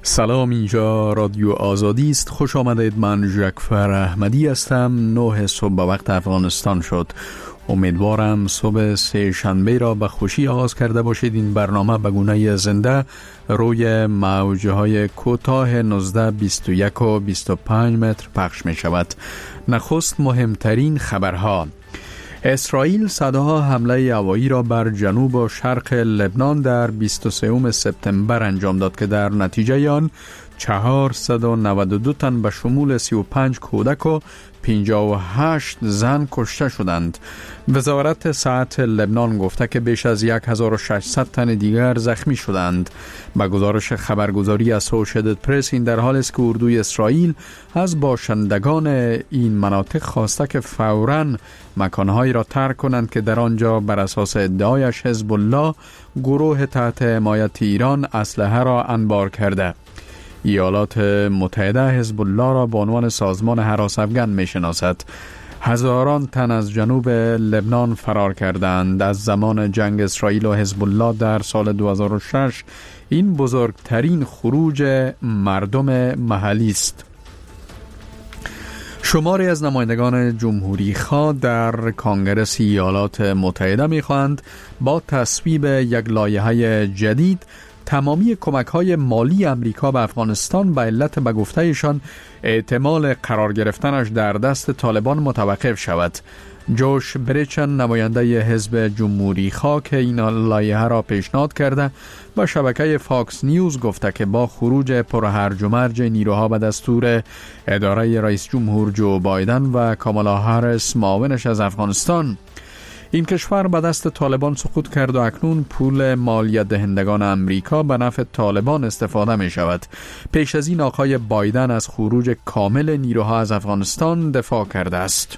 سلام، اینجا رادیو آزادی است. خوش آمدید. من ژکفر احمدی هستم. 9 صبح به وقت افغانستان شد. امیدوارم صبح سه شنبه را به خوشی آغاز کرده باشید. این برنامه به گونه زنده روی موجهای کوتاه 19، 21 و 25 متر پخش می شود. نخست مهمترین خبرها: اسرائیل صدها حمله هوایی را بر جنوب و شرق لبنان در 23 سپتامبر انجام داد که در نتیجه آن 492 تن به شمول 35 کودک و 58 زن کشته شدند. وزارت صحت لبنان گفته که بیش از 1600 تن دیگر زخمی شدند. به گزارش خبرگزاری اسوشییتد پرس، این در حال است که اردوی اسرائیل از باشندگان این مناطق خواسته که فوراً مکانهایی را ترک کنند که در آنجا بر اساس ادعایش حزب الله، گروه تحت حمایت ایران، اسلحه را انبار کرده. ایالات متحده حزب الله را به عنوان سازمان هراس افغان می شناسد. هزاران تن از جنوب لبنان فرار کردند. از زمان جنگ اسرائیل و حزب الله در سال 2006 این بزرگترین خروج مردم محلی است. شماری از نمایندگان جمهوری خواه در کنگره ایالات متحده می خواهند با تصویب یک لایحه جدید تمامی کمک‌های مالی امریکا به افغانستان به علت به گفته‌شان احتمال قرار گرفتنش در دست طالبان متوقف شود. جوش بریچن، نماینده حزب جمهوری خواه که این لایحه را پیشنهاد کرده، با شبکه فاکس نیوز گفته که با خروج پرهرج و مرج نیروها به دستور اداره رئیس جمهور جو بایدن و کامالا هریس معاونش از افغانستان، این کشور به دست طالبان سقوط کرد و اکنون پول مالیات دهندگان امریکا به نفع طالبان استفاده می شود. پیش از این آقای بایدن از خروج کامل نیروها از افغانستان دفاع کرده است.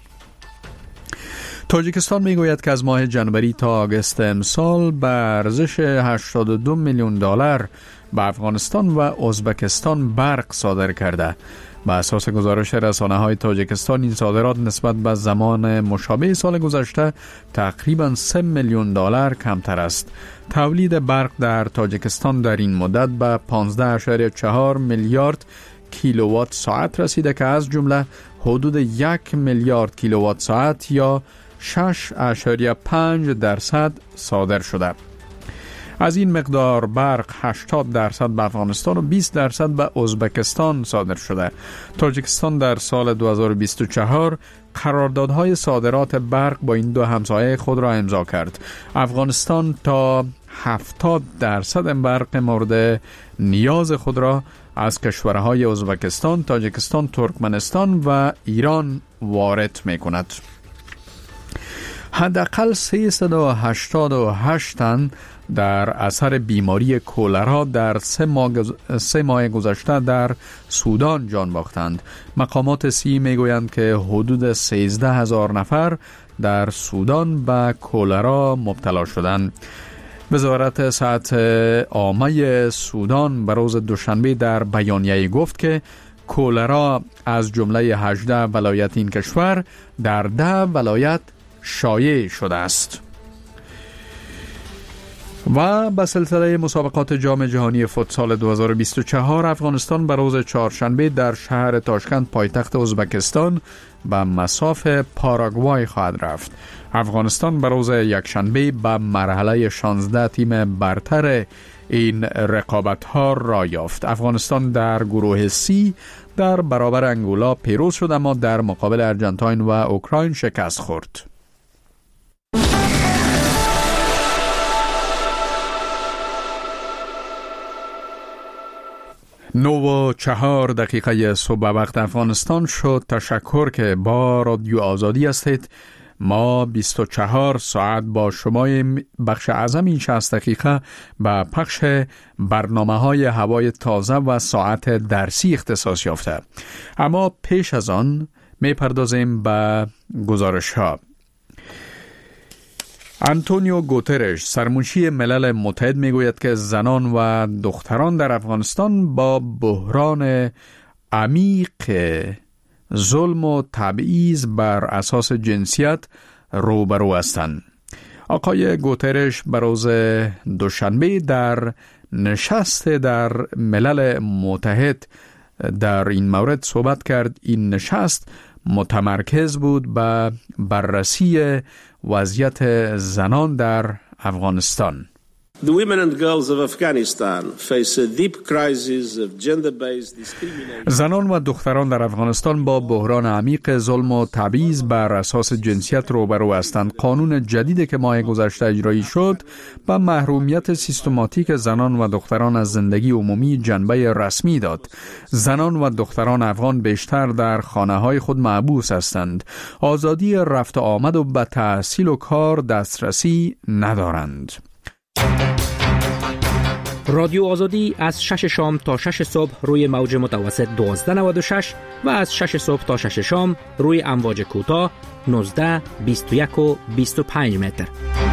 تاجیکستان می گوید که از ماه جنوری تا آگوست امسال به ارزش 82 میلیون دلار به افغانستان و ازبکستان برق صادر کرده. به اساس گزارش رسانه‌های تاجیکستان، این صادرات نسبت به زمان مشابه سال گذشته تقریباً 3 میلیون دلار کمتر است. تولید برق در تاجیکستان در این مدت به 15.4 میلیارد کیلووات ساعت رسیده که از جمله حدود 1 میلیارد کیلووات ساعت یا 6.5% صادر شده. از این مقدار برق 80% به افغانستان و 20% به ازبکستان صادر شده. تاجیکستان در سال 2024 قراردادهای صادرات برق با این دو همسایه خود را امضا کرد. افغانستان تا 70% برق مورد نیاز خود را از کشورهای ازبکستان، تاجیکستان، ترکمنستان و ایران وارد می کند. حداقل 388 تن در اثر بیماری کولرا در 3 ماه گذشته در سودان جان باختند. مقامات صحی میگویند که حدود 13,000 نفر در سودان به کولرا مبتلا شدند. وزارت صحت عامه سودان به روز دوشنبه در بیانیه گفت که کولرا از جمله 18 ولایت این کشور در 10 ولایت شایع شده است. و به سلسله مسابقات جام جهانی فوتسال 2024 افغانستان به روز چهارشنبه در شهر تاشکند پایتخت ازبکستان به مصاف پاراگوای خواهد رفت. افغانستان به روز یکشنبه به مرحله 16 تیم برتر این رقابت‌ها را یافت. افغانستان در گروه سی در برابر انگولا پیروز شد، اما در مقابل ارجنتاین و اوکراین شکست خورد. 9:04 صبح وقت افغانستان شد. تشکر که با رادیو آزادی هستید. ما 24 ساعت با شما بخش اعظم این 60 دقیقه به پخش برنامه‌های هوای تازه و ساعت درسی اختصاص یافته. اما پیش از آن می‌پردازیم به گزارش‌ها. آنتونیو گوترش، سرمنشی ملل متحد، میگوید که زنان و دختران در افغانستان با بحران عمیق ظلم و تبعیض بر اساس جنسیت روبرو هستند. آقای گوترش به روز دوشنبه در نشست در ملل متحد در این مورد صحبت کرد. این نشست متمرکز بود به بررسی وضعیت زنان در افغانستان. The women and girls of Afghanistan face a deep crisis of gender-based discrimination. زنان و دختران در افغانستان با بحران عمیق ظلم و تبعیض بر اساس جنسیت روبرو هستند. قانون جدیدی که ماه گذشته اجرایی شد به محرومیت سیستماتیک زنان و دختران از زندگی عمومی جنبه رسمی داد. زنان و دختران افغان بیشتر در خانه‌های خود محبوس هستند. آزادی رفت و آمد و به تحصیل و کار دسترسی ندارند. رادیو آزادی از 6 شام تا 6 صبح روی موج متوسط 1296 و از 6 صبح تا 6 شام روی امواج کوتاه 19، 21 و 25 متر.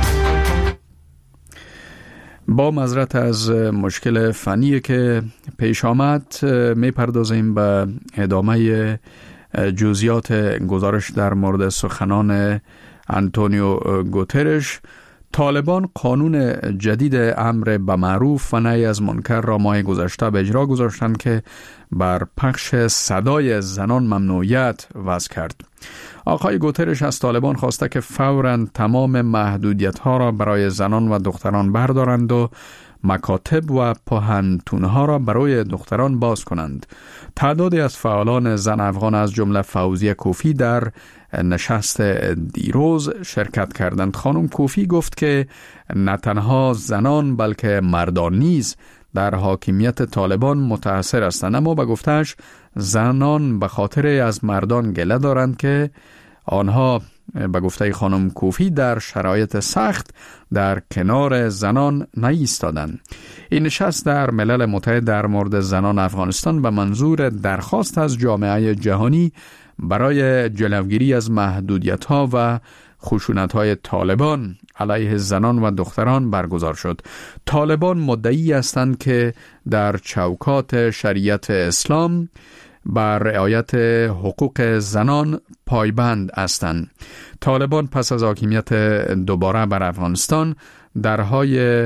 با معذرت از مشکل فنی که پیش آمد میپردازیم به ادامه جزئیات گزارش در مورد سخنان آنتونیو گوترش. طالبان قانون جدید امر به معروف و نهی از منکر را ماه گذشته به اجرا گذاشتند که بر پخش صدای زنان ممنوعیت وضع کرد. آقای گوترش از طالبان خواسته که فوراً تمام محدودیت‌ها را برای زنان و دختران بردارند و مکاتب و پوهنتون‌ها را برای دختران باز کنند. تعدادی از فعالان زن افغان از جمله فوزیه کوفی در نشست دیروز شرکت کردند. خانم کوفی گفت که نه تنها زنان بلکه مردان نیز در حاکمیت طالبان متاثر هستند، اما به گفته‌اش زنان به خاطر از مردان گله دارند که آنها به گفته خانم کوفی در شرایط سخت در کنار زنان نایستادند. این نشست در ملل متحد در مورد زنان افغانستان به منظور درخواست از جامعه جهانی برای جلوگیری از محدودیت‌ها و خشونت‌های طالبان علیه زنان و دختران برگزار شد. طالبان مدعی هستند که در چوکات شریعت اسلام بر رعایت حقوق زنان پایبند هستند. طالبان پس از حاکمیت دوباره بر افغانستان درهای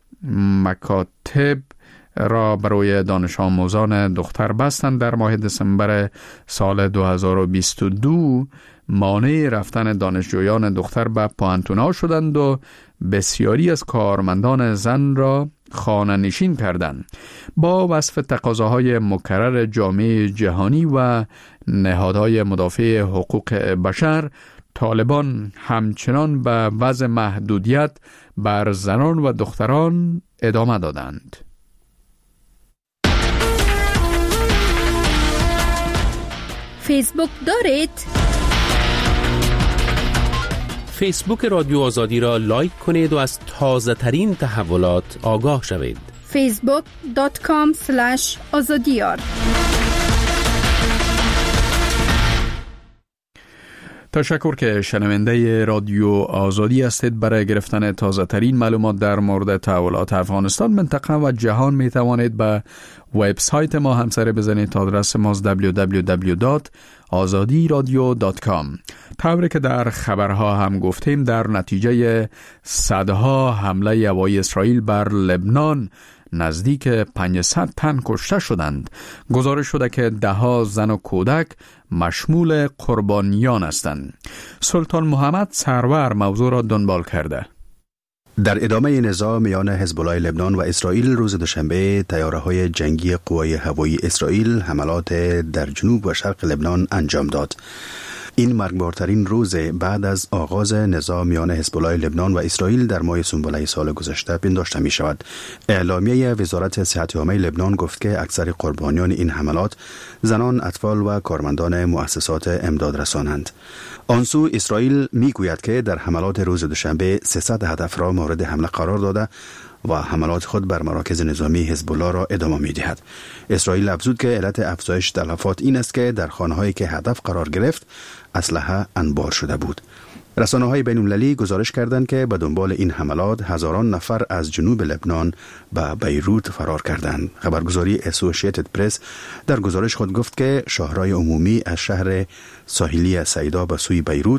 مکاتب را برای دانش آموزان دختر بستند. در ماه دسامبر سال 2022 مانع رفتن دانشجویان دختر به پوهنتون‌ها شدند و بسیاری از کارمندان زن را خانه نشین کردند. با وصف تقاضاهای مکرر جامعه جهانی و نهادهای مدافع حقوق بشر، طالبان همچنان به وضع محدودیت بر زنان و دختران ادامه دادند. فیسبوک دارید؟ فیسبوک رادیو آزادی را لایک کنید و از تازه ترین تحولات آگاه شوید. facebook.com/azadiyar. تشکر که شنونده رادیو آزادی هستید. برای گرفتن تازه ترین معلومات در مورد تحولات افغانستان، منطقه و جهان می توانید به وبسایت ما همسر بزنید. آدرس ما www.azadiradio.com. طوری که در خبرها هم گفتیم، در نتیجه صدها حمله هوایی اسرائیل بر لبنان نزدیک 500 تن کشته شدند. گزارش شده که دهها زن و کودک مشمول قربانیان هستند. سلطان محمد سرور موضوع را دنبال کرده. در ادامه نزاع میان حزب الله لبنان و اسرائیل، روز دوشنبه طیاره‌های جنگی قوای هوایی اسرائیل حملات در جنوب و شرق لبنان انجام داد. این مرگبارترین روز بعد از آغاز نزاع میان حزب الله لبنان و اسرائیل در ماه سنبله سال گذشته پنداشته می شود. اعلامیه وزارت صحت عامه لبنان گفت که اکثر قربانیان این حملات زنان، اطفال و کارمندان مؤسسات امداد رسانند. آنسو اسرائیل می گوید که در حملات روز دوشنبه 300 هدف را مورد حمله قرار داده و حملات خود بر مراکز نظامی حزب الله را ادامه می دهد. اسرائیل افزود که علت افزایش تلفات این است که در خانه‌هایی که هدف قرار گرفت اسلحه انبار شده بود. رسانه‌های بین‌المللی گزارش کردند که به دنبال این حملات هزاران نفر از جنوب لبنان به بیروت فرار کردند. خبرگزاری اسوسییتد پرس در گزارش خود گفت که شاهراه عمومی از شهر ساحلی سیدا به سوی بیروت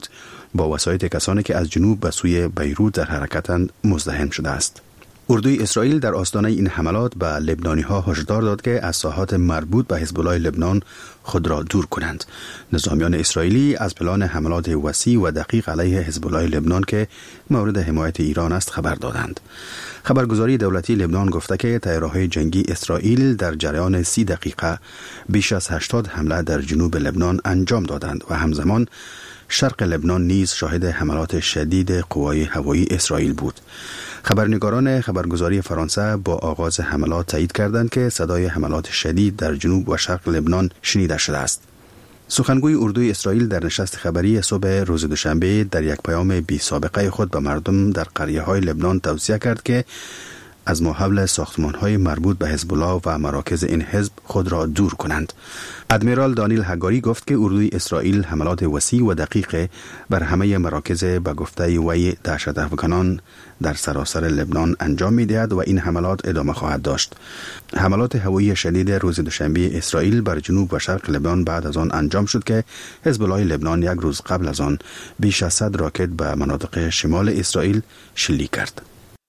با وسایط کسانی که از جنوب به سوی بیروت در حرکتند مزدحم شده است. اردوی اسرائیل در آستانه این حملات به لبنانی‌ها هشدار داد که از ساحات مربوط به حزب الله لبنان خود را دور کنند. نظامیان اسرائیلی از پلان حملات وسیع و دقیق علیه حزب الله لبنان که مورد حمایت ایران است خبر دادند. خبرگزاری دولتی لبنان گفته که طیاره‌های جنگی اسرائیل در جریان 30 دقیقه بیش از 80 حمله در جنوب لبنان انجام دادند و همزمان شرق لبنان نیز شاهد حملات شدید قوای هوایی اسرائیل بود. خبرنگاران خبرگزاری فرانسه با آغاز حملات تایید کردند که صدای حملات شدید در جنوب و شرق لبنان شنیده شده است. سخنگوی اردوی اسرائیل در نشست خبری صبح روز دوشنبه در یک پیام بی سابقه خود به مردم در قریه‌های لبنان توصیه کرد که از ماحول ساختمان‌های مربوط به حزب الله و مراکز این حزب خود را دور کنند. ادمیرال دانیل هگاری گفت که اردوی اسرائیل حملات وسیع و دقیق بر همه مراکز به گفته وی دهشت‌افکنان در سراسر لبنان انجام می‌دهد و این حملات ادامه خواهد داشت. حملات هوایی شدید روز دوشنبه اسرائیل بر جنوب و شرق لبنان بعد از آن انجام شد که حزب الله لبنان یک روز قبل از آن بیش از 100 راکت به مناطق شمال اسرائیل شلیک کرد.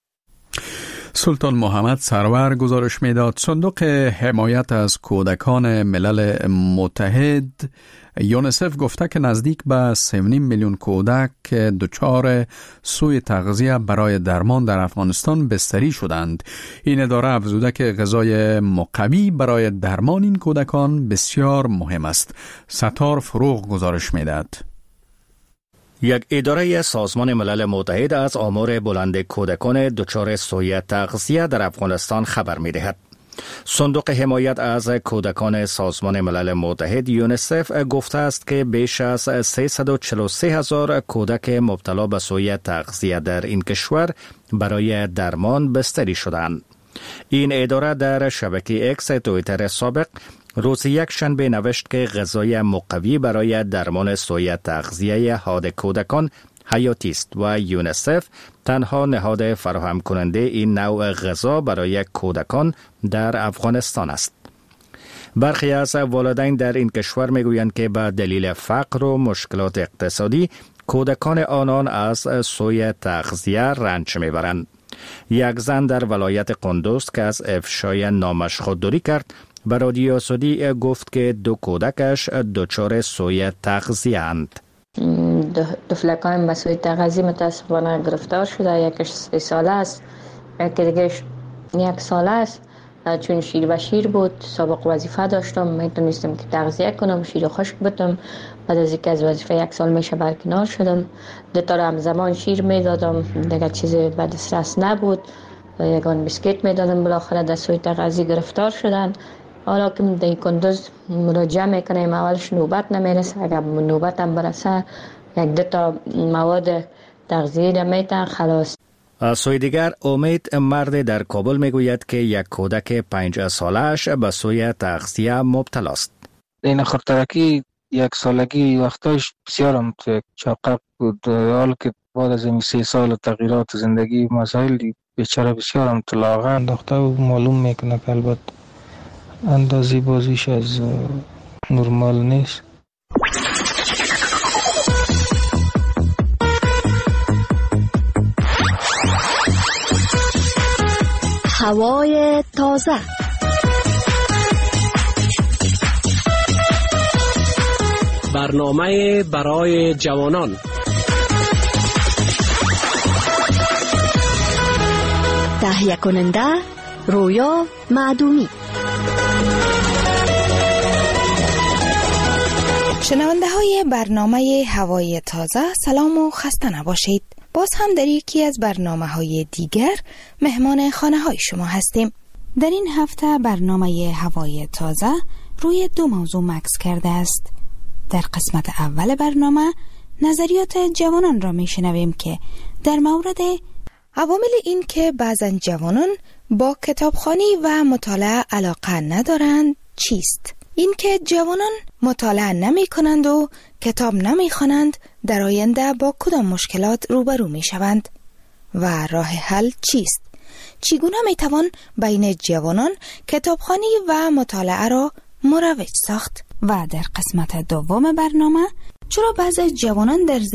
سلطان محمد سرور گزارش میداد صندوق حمایت از کودکان ملل متحد یونسف گفته که نزدیک به 3.5 میلیون کودک دچار سوء تغذیه برای درمان در افغانستان بستری شدند. این اداره افزوده که غذای مقوی برای درمان این کودکان بسیار مهم است. ستار فروغ گزارش میداد. یک اداره سازمان ملل متحد از آمار بلند کودکان دچار سوء تغذیه در افغانستان خبر می‌دهد. صندوق حمایت از کودکان سازمان ملل متحد یونسف گفته است که بیش از 343,000 کودک مبتلا به سوء تغذیه در این کشور برای درمان بستری شدند. این اداره در شبکه اکس توییتر سابق روز یک شنبه نوشت که غذای مقوی برای درمان سوء تغذیه حاد کودکان حیاتی است و یونسف تنها نهاد فراهم کننده این نوع غذا برای کودکان در افغانستان است. برخی از والدین در این کشور میگویند که به دلیل فقر و مشکلات اقتصادی کودکان آنان از سوء تغذیه رنج میبرند. یک زن در ولایت قندوز که از افشای نامش خودداری کرد به رادیو آزادی گفت که 2 کودکش دچار سوء تغذیه اند. 2 فلکان به سوء تغذیه متاسفانه گرفتار شده. یکش 3 ساله است، یکی دیگهش 1 ساله است. چون شیر و شیر بود، سابق وظیفه داشتم، میتونستم که تغذیه کنم، شیر خشک بدم. بعد از اینکه از وظیفه 1 سال میشه برکنار شدم. 2 تا همزمان شیر میدادم، دیگه چیز به دسترس نبود. یگان بیسکیت میدادم. بالاخره در سوء تغذیه گرفتار شدن. حالا که در کندوز مراجعه میکنیم اولش نوبت نمیرسه، اگر نوبت هم برسه 1-2 تا مواد تغذیه میتن خلاص. از سوی دیگر امید مرد در کابل میگوید که یک کودک 5 سالش به سوء تغذیه مبتلا است. این خردترکی 1 سالگی وقتاش بسیارم چاقب بود، حال که بعد از این 3 سال تغییرات زندگی مسائل بیچاره بسیارم لاغر انداخته و معلوم میکنه که البته اندازی بازیش از نرمال نیست. هوای تازه. برنامه برای جوانان. تهیه کننده رویا معدومی. شنونده های برنامه هوای تازه سلام و خسته نباشید. باز هم در یکی از برنامه های دیگر مهمان خانه های شما هستیم. در این هفته برنامه هوای تازه روی 2 موضوع مکس کرده است. در قسمت اول برنامه نظریات جوانان را می شنویم که در مورد عوامل این که بعضا جوانان با کتابخوانی و مطالعه علاقه ندارند چیست؟ این که جوانان مطالعه نمی کنند و کتاب نمی خوانند در آینده با کدام مشکلات روبرو می شوند و راه حل چیست؟ چگونه می توان بین جوانان کتابخوانی و مطالعه را مروج ساخت؟ و در قسمت دوم برنامه چرا بعضی جوانان در